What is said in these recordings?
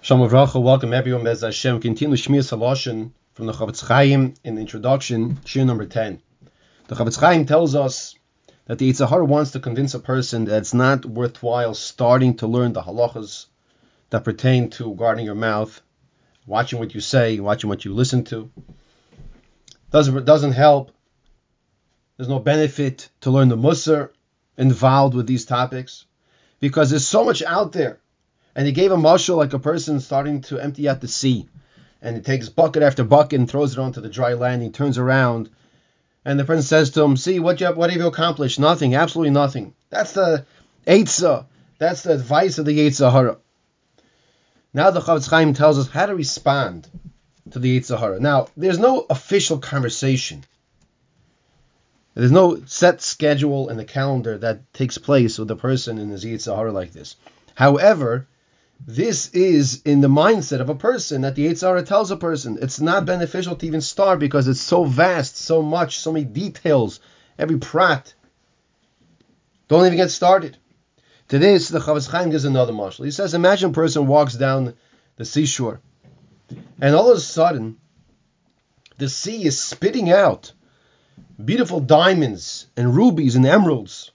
Shalom Avracha, welcome everyone. Bez Hashem, continue Shmiras Haloshen from the Chofetz Chaim in the introduction, Shir number 10. The Chofetz Chaim tells us that the Yetzer Hara wants to convince a person that it's not worthwhile starting to learn the halachas that pertain to guarding your mouth, watching what you say, watching what you listen to. Doesn't help. There's no benefit to learn the Musar involved with these topics because there's so much out there. And he gave a mashal like a person starting to empty out the sea. And he takes bucket after bucket and throws it onto the dry land. He turns around. And the person says to him, see, what have you accomplished? Nothing, absolutely nothing. That's the Eitzah. That's the advice of the Yetzer Hara. Now the Chofetz Chaim tells us how to respond to the Yetzer Hara. Now, there's no official conversation. There's no set schedule in the calendar that takes place with the person in his Yetzer Hara like this. However, this is in the mindset of a person that the Yetzer Hara tells a person. It's not beneficial to even start because it's so vast, so much, so many details, every prat. Don't even get started. To this, the Chofetz Chaim gives another mashal. He says, imagine a person walks down the seashore, and all of a sudden, the sea is spitting out beautiful diamonds and rubies and emeralds.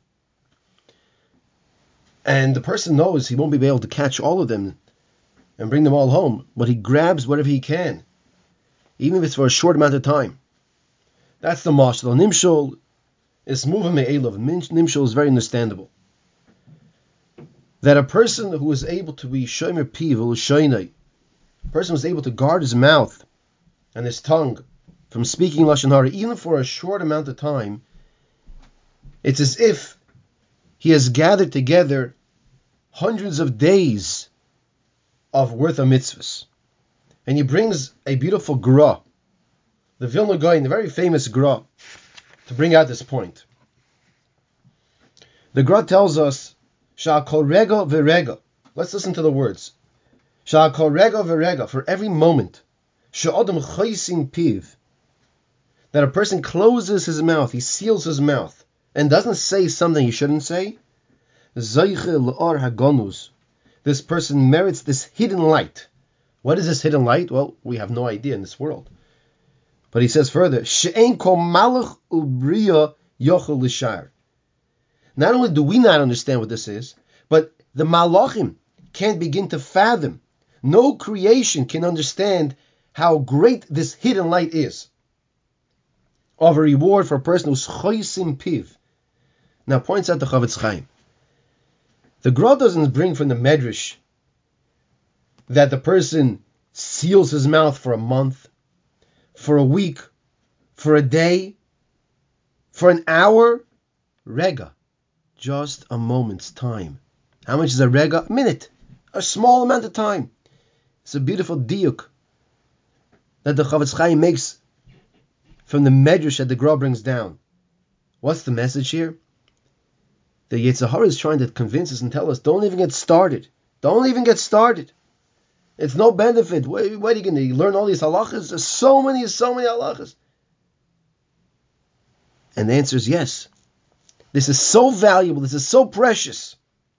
And the person knows he won't be able to catch all of them and bring them all home, but he grabs whatever he can, even if it's for a short amount of time. That's the mashal. Nimshol is moving me'elav. Nimshol is very understandable. That a person who is able to be shomer piv or shoynai, a person who is able to guard his mouth and his tongue from speaking lashon hara, even for a short amount of time, it's as if he has gathered together hundreds of days of worth of mitzvahs. And he brings a beautiful gra, the Vilna Gaon, the very famous gra, to bring out this point. The gra tells us, Sha'kol rega v'rega. Let's listen to the words. Sha'kol rega v'rega, for every moment, Sha'odam chaysim piv, that a person closes his mouth, he seals his mouth, and doesn't say something he shouldn't say, Zayche l'or hagonus. This person merits this hidden light. What is this hidden light? Well, we have no idea in this world. But he says further, She'ein kol malach ubriya yochel l'shar. Not only do we not understand what this is, but the malachim can't begin to fathom. No creation can understand how great this hidden light is of a reward for a person who's choisim piv. Now points out the Chofetz Chaim. The Gra doesn't bring from the Medrash that the person seals his mouth for a month, for a week, for a day, for an hour. Rega, just a moment's time. How much is a rega? A minute, a small amount of time. It's a beautiful diuk that the Chofetz Chaim makes from the Medrash that the Gra brings down. What's the message here? The Yetzer Hara is trying to convince us and tell us, don't even get started. Don't even get started. It's no benefit. What are you going to learn all these halachas? There's so many halachas. And the answer is yes. This is so valuable. This is so precious.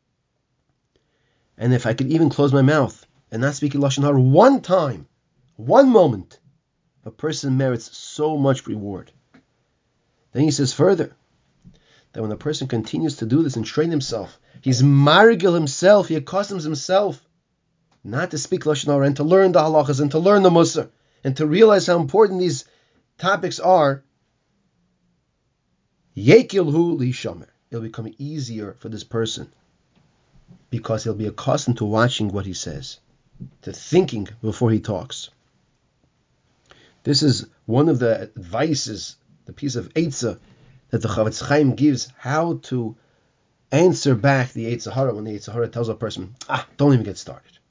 And if I could even close my mouth and not speak in lashon hara one time, one moment, a person merits so much reward. Then he says further, that when a person continues to do this and train himself, he's marigil himself, he accustoms himself not to speak lashon hara and to learn the halachas and to learn the musar and to realize how important these topics are. Yekilhu lishamer. It'll become easier for this person because he'll be accustomed to watching what he says, to thinking before he talks. This is one of the advices, the piece of eitzah that the Chofetz Chaim gives, how to answer back the Yetzer Hara when the Yetzer Hara tells a person, don't even get started.